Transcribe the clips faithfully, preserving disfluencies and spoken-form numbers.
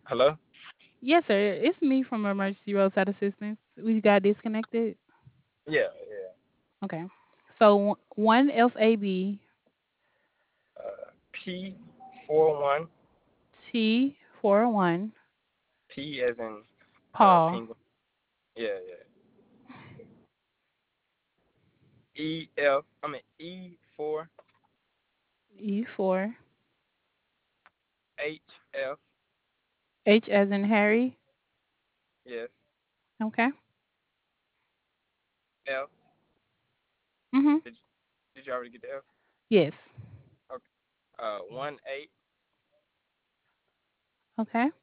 Hello? Yes, sir. It's me from Emergency Roadside Assistance. We got disconnected. Yeah, yeah. Okay. So one F A B Uh, P four one T four one P as in uh Paul penguin. Yeah, yeah. E F. I mean E four E four H F. H as in Harry. Yes. Okay. F. Mhm. Did you, did you already get the F? Yes. Okay. Uh, one eight Okay.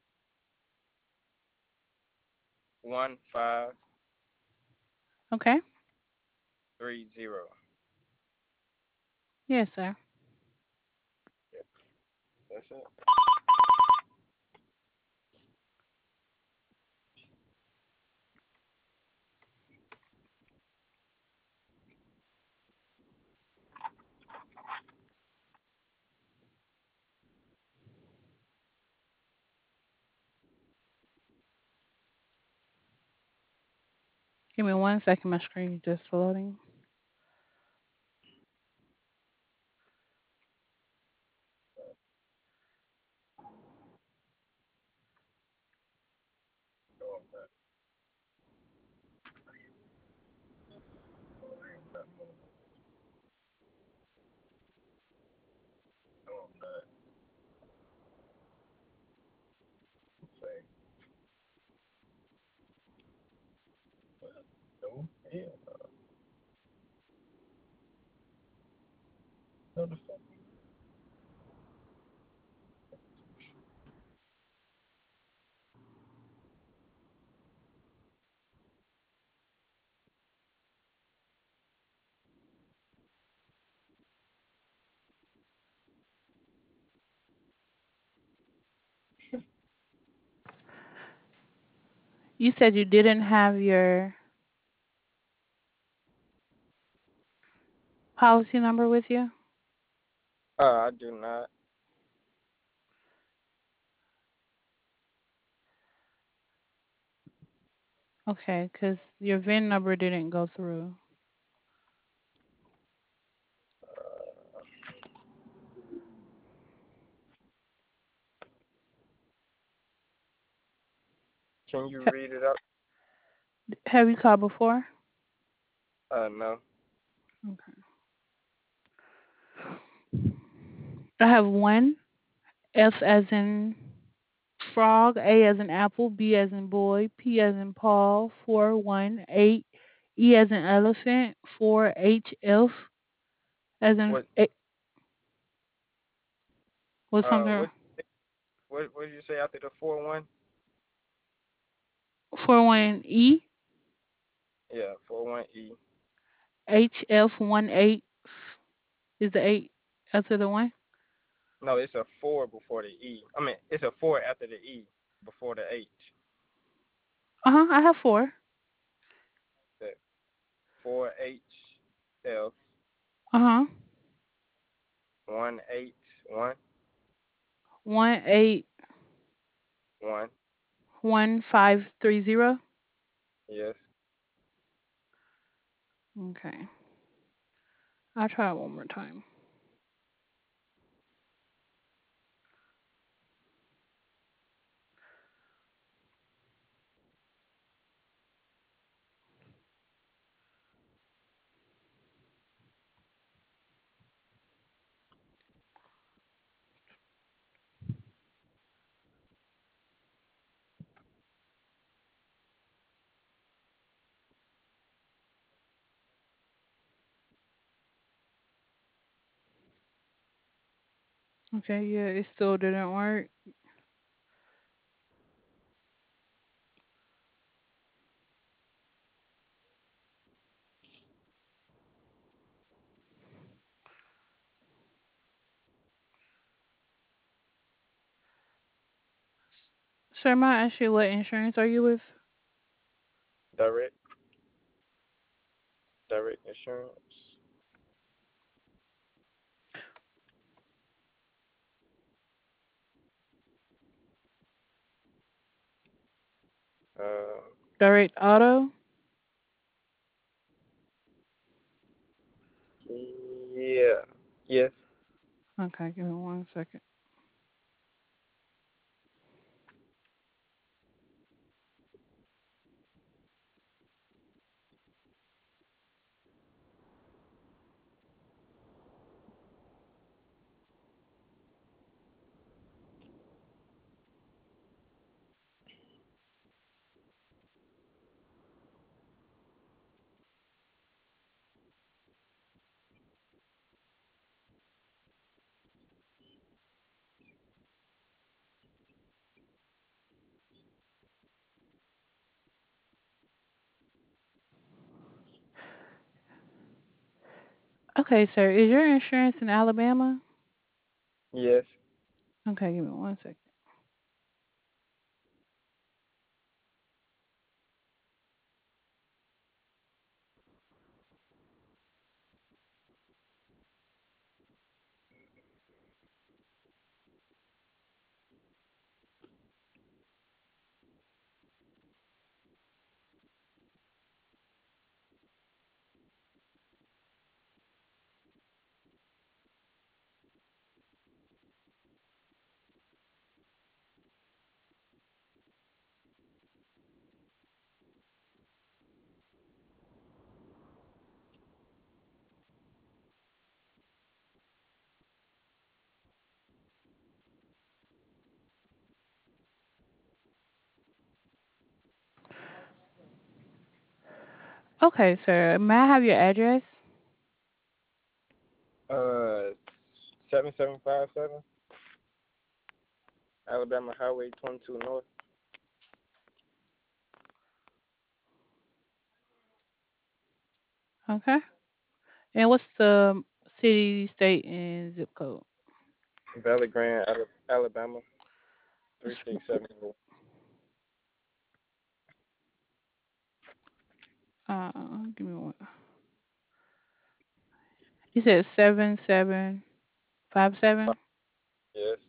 one five Okay. three zero. Yes, sir. Yeah, that's it. Give me one second. My screen is just loading. No, yeah, no, the fuck. You said you didn't have your policy number with you. Uh, I do not. Okay, because your V I N number didn't go through. Uh, can you Ha- read it out? have you called before? Uh, no. Okay. I have one F as in frog, A as in apple, B as in boy, P as in Paul, four one eight, E as in elephant, four H F as in What? a- what's Uh, something what? What? What did you say after the four one? four one E, Yeah, four one E. H F one eight is the eight after the one. No, it's a four before the E. I mean, it's a four after the E before the H. Uh huh. I have four. That four H F Uh huh. one eight one One eight one. one five three zero. Yes. Okay. I'll try it one more time. Okay. Yeah, it still didn't work. Sir, may I ask you what insurance are you with? Direct. Direct insurance. Direct auto. Yeah. Yes. Okay, give me one second. Okay, sir. Is your insurance in Alabama? Yes. Okay, give me one second. Okay, sir. May I have your address? Uh, seven seven five seven Alabama Highway twenty two North. Okay. And what's the city, state, and zip code? Valley Grande, Ala- Alabama three It's- six seven zero. Uh, give me one. You said seven seven five seven Yes.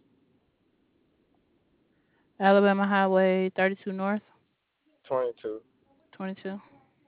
Alabama Highway thirty two North twenty two. twenty two.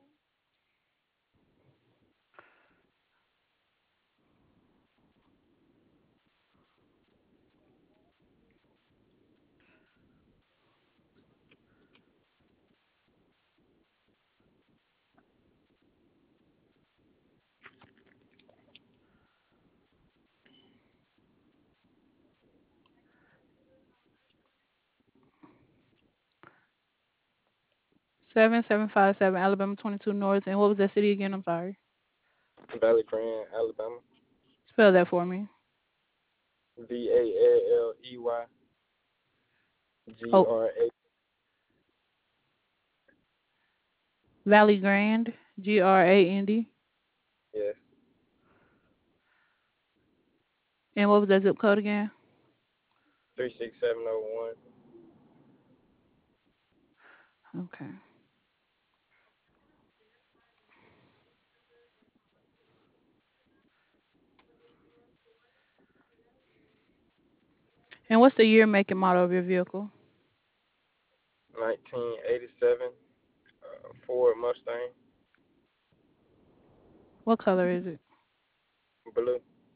Seven seven five seven Alabama twenty two North. And what was that city again? I'm sorry. Valley Grande, Alabama. Spell that for me. V A L L E Y G Oh, R A. Valley Grande. G R A N D. Yes. And what was that zip code again? three six seven zero one. Okay. And what's the year, make, and model of your vehicle? nineteen eighty-seven uh, Ford Mustang. What color is it? Blue.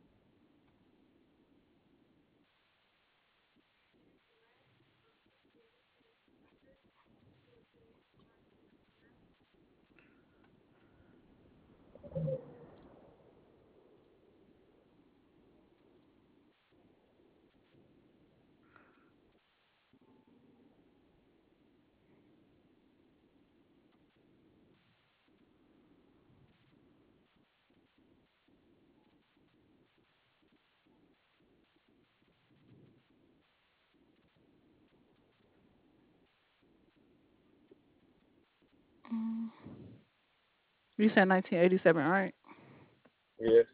Mm. You said nineteen eighty-seven, right? Yes.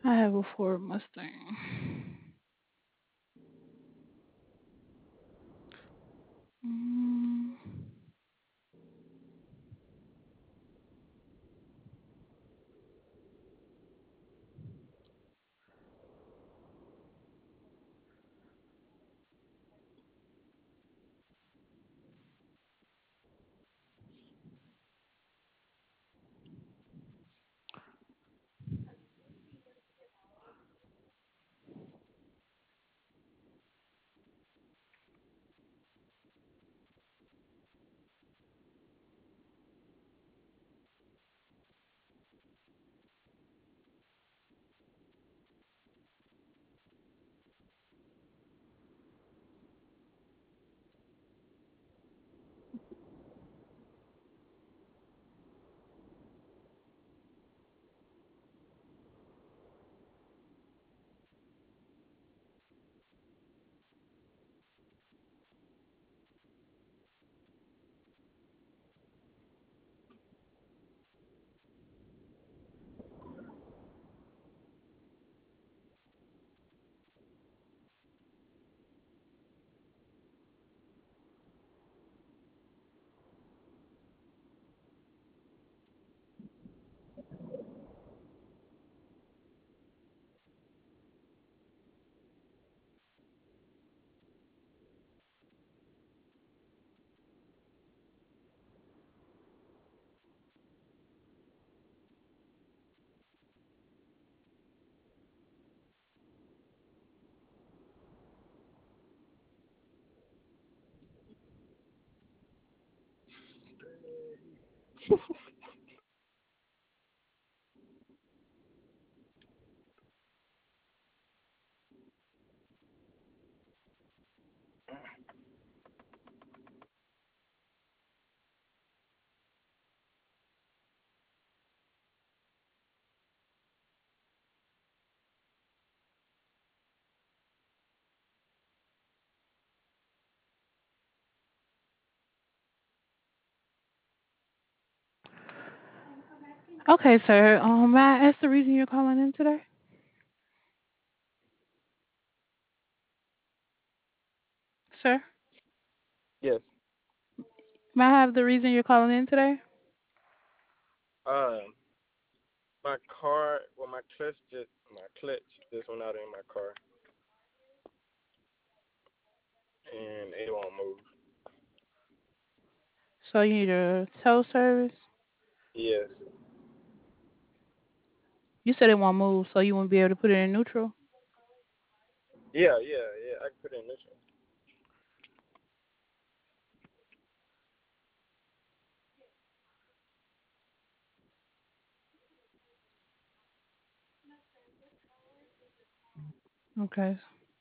I have a Ford Mustang. Mm. Okay, sir. Um, may I ask the reason you're calling in today, sir? Yes. May I have the reason you're calling in today? Um, my car, well, my clutch just, my clutch just went out in my car, and it won't move. So you need a tow service. Yes. You said it won't move, so you won't be able to put it in neutral. Yeah, yeah, yeah. I can put it in neutral. Okay.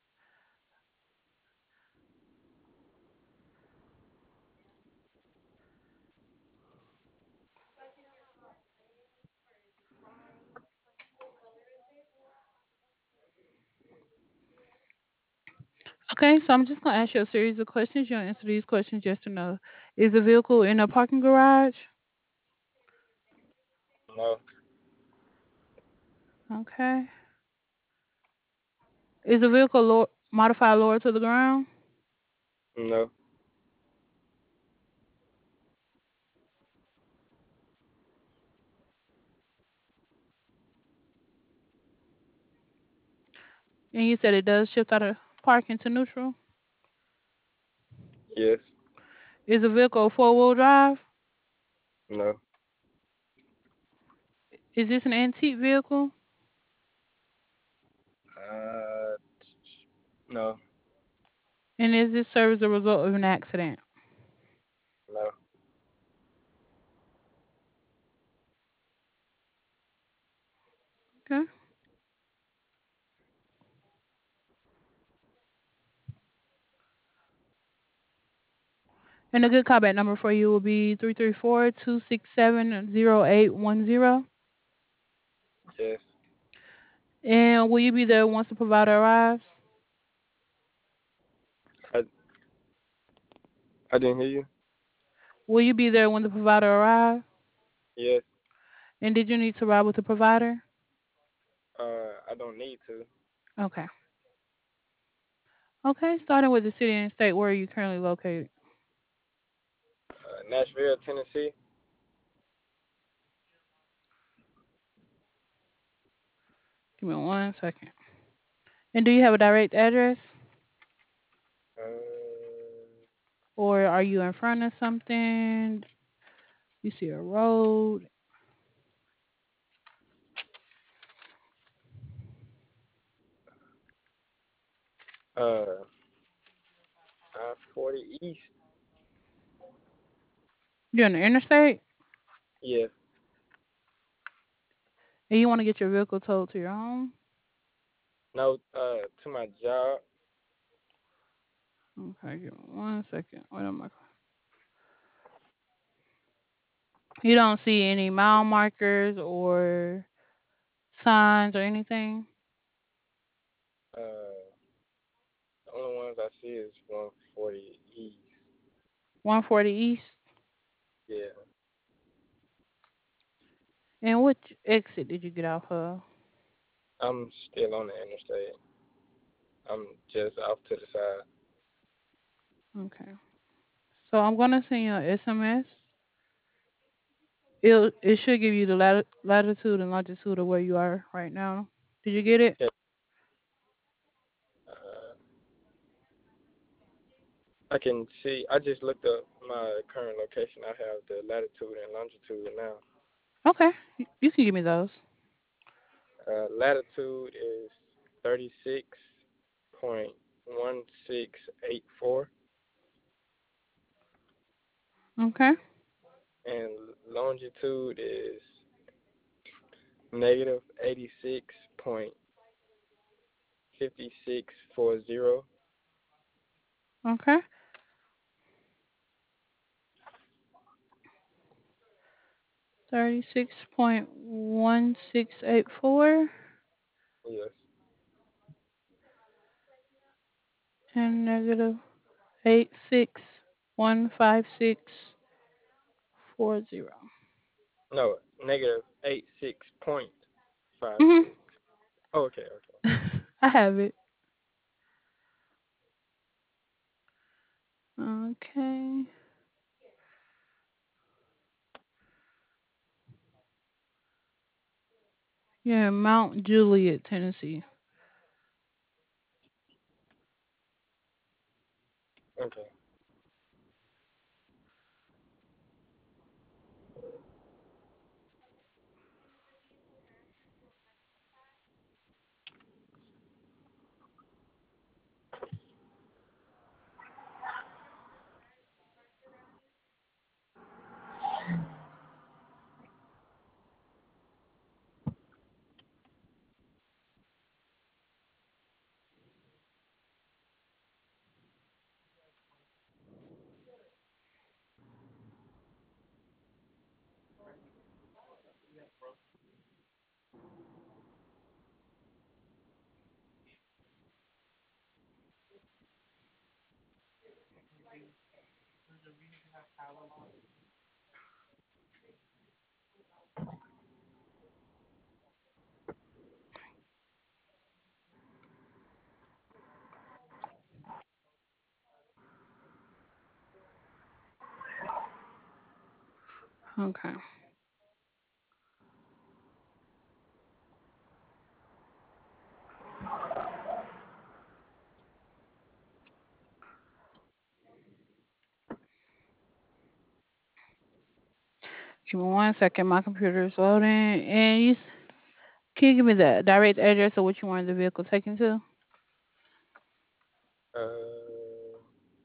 Okay, so I'm just gonna ask you a series of questions. You'll answer these questions yes or no. Is the vehicle in a parking garage? No, Okay. Is the vehicle low, modified lower to the ground? no, And you said it does shift out of parking to neutral. yes, Is the vehicle four wheel drive? no, Is this an antique vehicle? uh, no, And is this serve as a result of an accident? no. Okay. And a good callback number for you will be three three four, two six seven, zero eight one zero. Yes. And will you be there once the provider arrives? I, I didn't hear you. Will you be there when the provider arrives? Yes. And did you need to ride with the provider? Uh, I don't need to. Okay. Okay, starting with the city and state, where are you currently located? Uh, Nashville, Tennessee. Give me one second. And do you have a direct address? Uh, Or are you in front of something? You see a road? uh, I forty East. You're in the interstate? Yeah. And you want to get your vehicle towed to your home? No, uh, to my job. Okay, give me one second. What am I? You don't see any mile markers or signs or anything? Uh, the only ones I see is one forty East. one forty East? Yeah. And which exit did you get off of? I'm still on the interstate. I'm just off to the side. Okay. So I'm going to send you an S M S. It it should give you the lat- latitude and longitude of where you are right now. Did you get it? Yeah. Uh, I can see. I just looked up my current location. I have the latitude and longitude now. Okay. You, you can give me those. Uh, latitude is thirty-six point one six eight four, Okay. and longitude is negative eighty-six point five six four zero. Okay. thirty-six point one six eight four Yes. and negative eight six one five six four zero. No, negative eight six point five Mhm. six. Okay, okay. I have it. Okay. Yeah, Mount Juliet, Tennessee. Okay. Okay. Give me one second. My computer is loading. And you s- can you give me the direct address of what you wanted the vehicle taken to? Uh,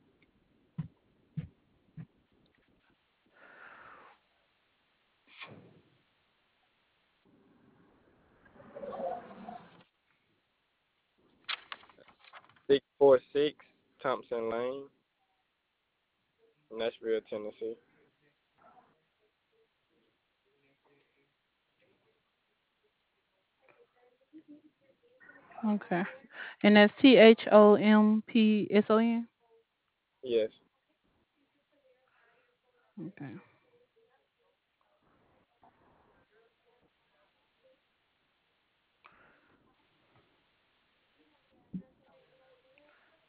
six four six Thompson Lane, Nashville, Tennessee. Okay. And that's T H O M P S O N? Yes. Okay.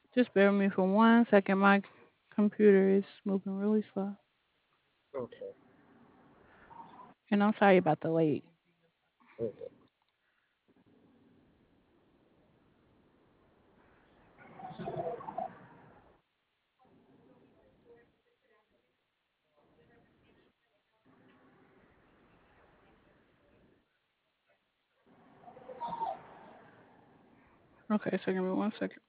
Just bear with me for one second. My computer is moving really slow. Okay. And I'm sorry about the wait. Okay. Okay, so give me one second.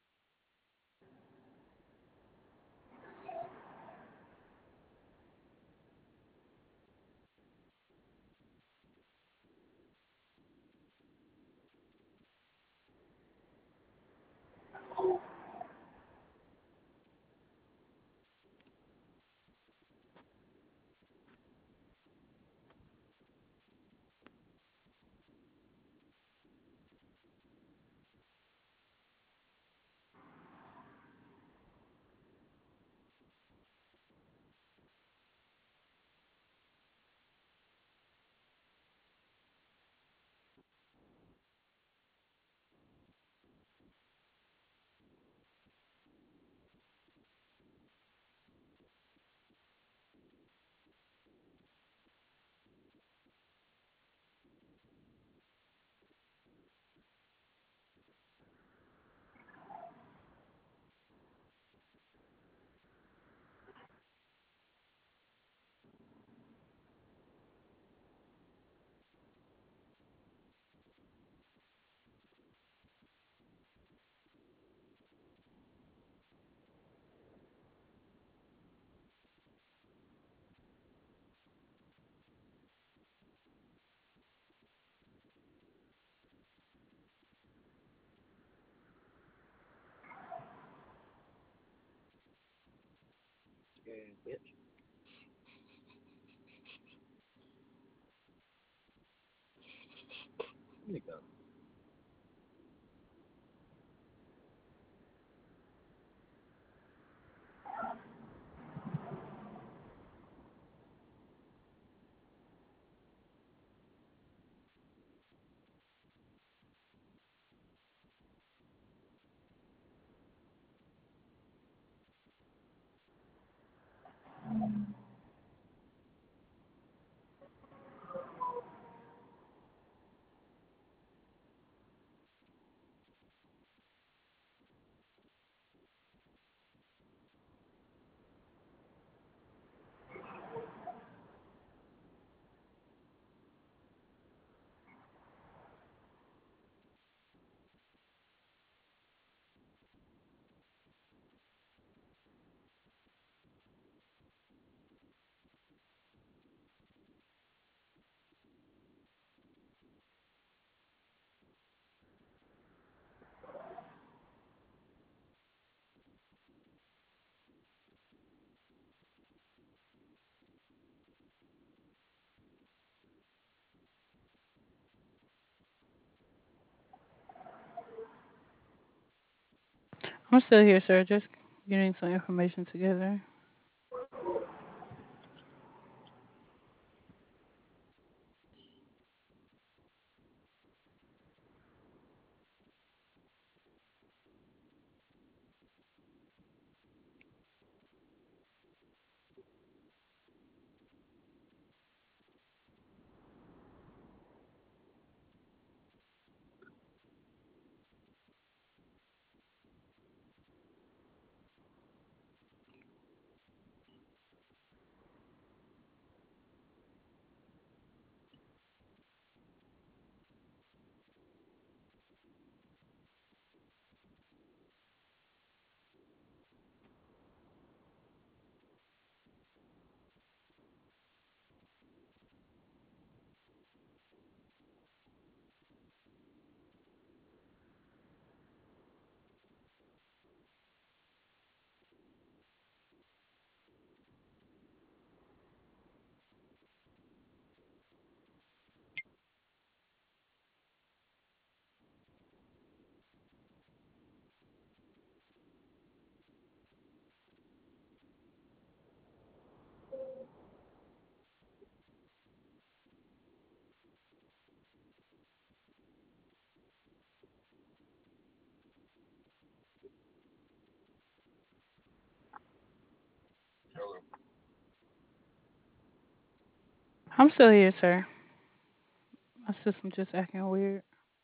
Yeah, bitch. There you go. I'm still here, sir. Just getting some information together. I'm still here, sir. My system just acting weird.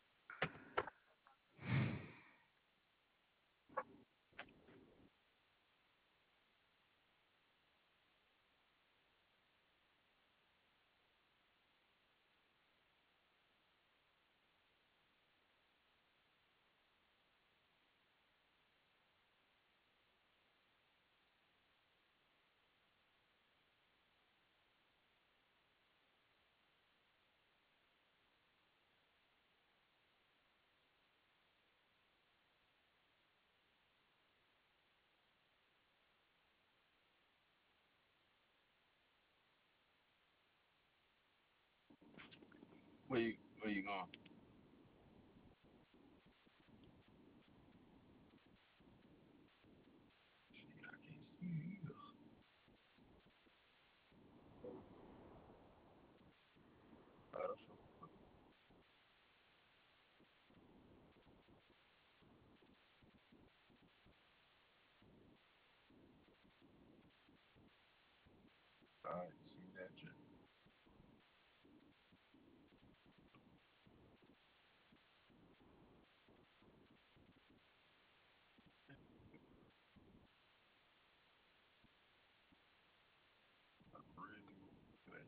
Where you where you going? Shit, I can't see you either. Oh, that's so- All right, see that shit. Really good.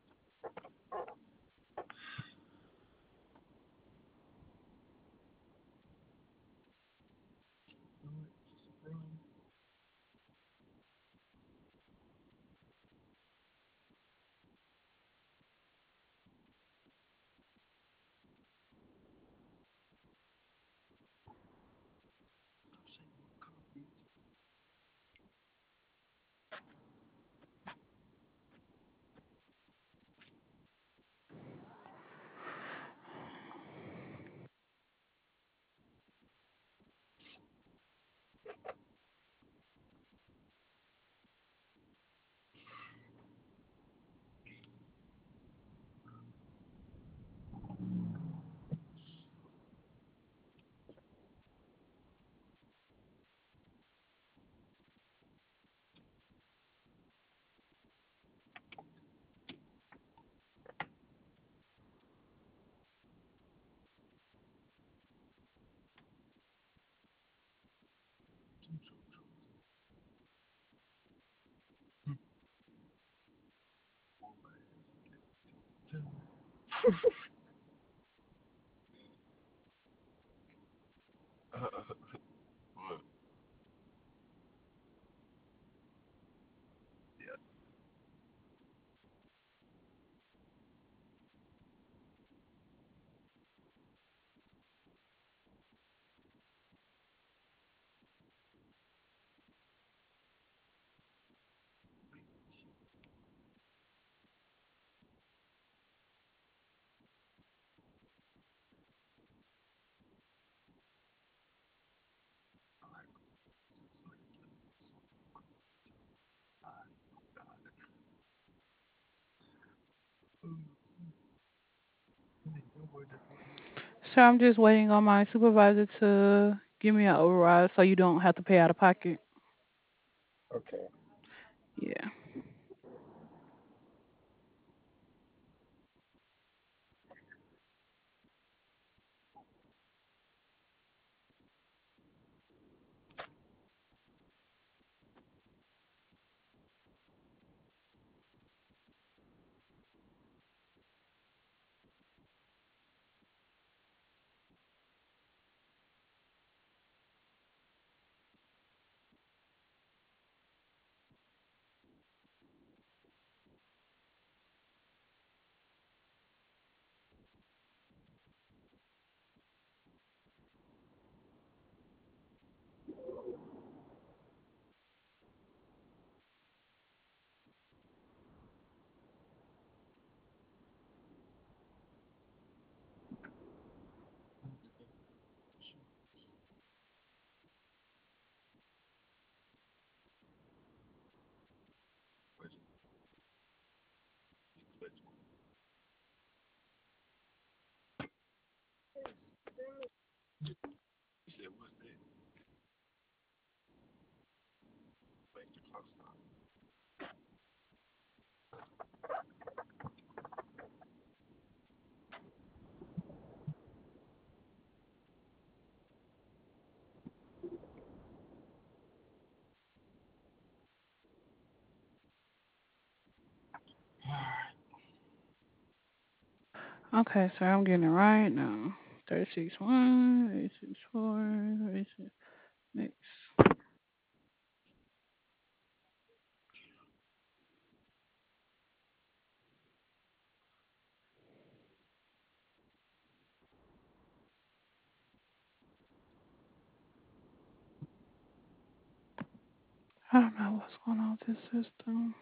What? Yeah. Sir, I'm just waiting on my supervisor to give me an override so you don't have to pay out of pocket. Okay. Yeah. You said what's that? Make the clock stop. Okay, sir, I'm getting it right now. thirty-six one, thirty-six four, thirty-six. Next. I don't know what's going on with this system.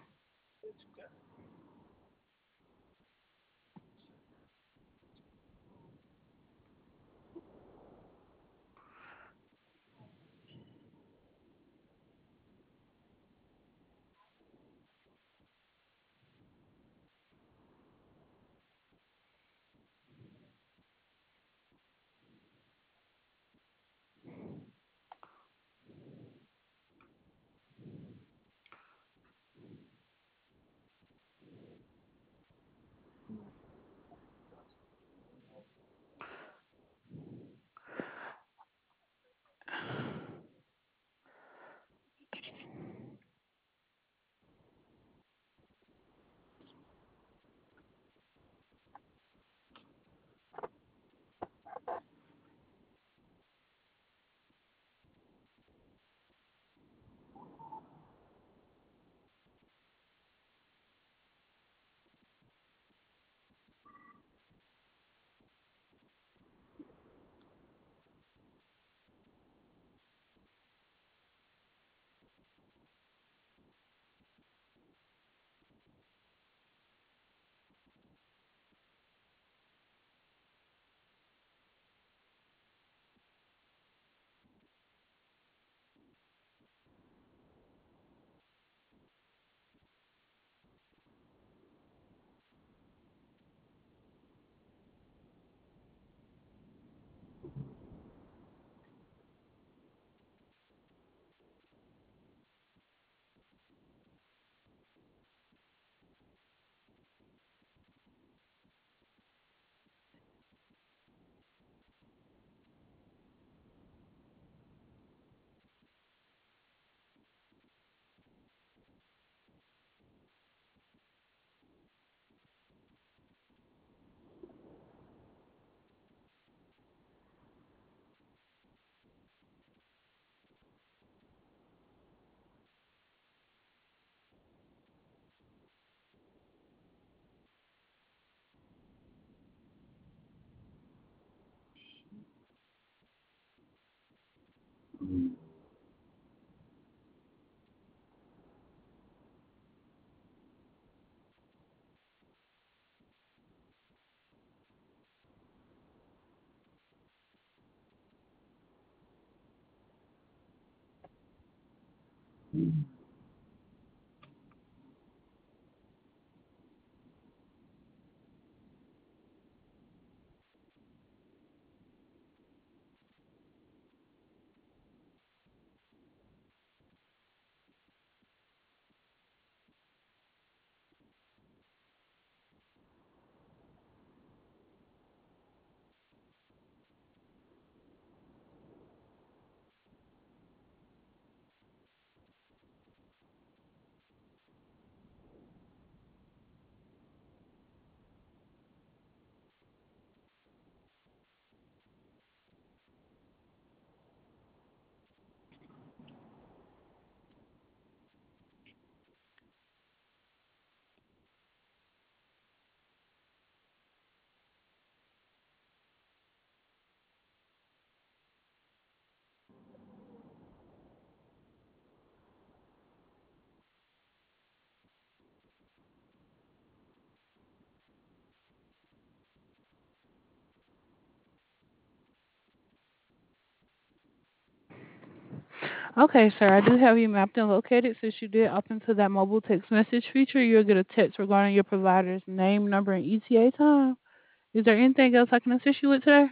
Okay, sir, I do have you mapped and located. Since you did opt into that mobile text message feature, you'll get a text regarding your provider's name, number, and E T A time. Is there anything else I can assist you with today?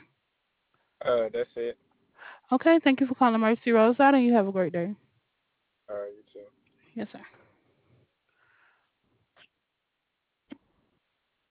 Uh, that's it. Okay, thank you for calling Mercy Roadside, and you have a great day. All right, you too. Yes, sir.